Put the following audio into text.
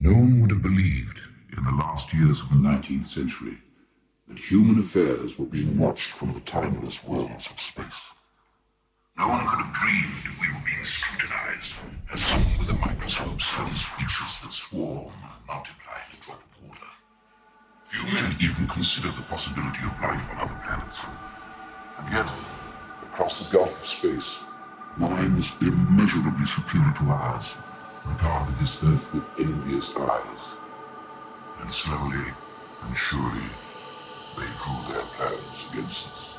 No one would have believed, in the last years of the 19th century, that human affairs were being watched from the timeless worlds of space. No one could have dreamed we were being scrutinized as someone with a microscope studies creatures that swarm and multiply in a drop of water. Few men even considered the possibility of life on other planets. And yet, across the gulf of space, minds immeasurably superior to ours regarded this Earth with envious eyes. And slowly and surely, they drew their plans against us.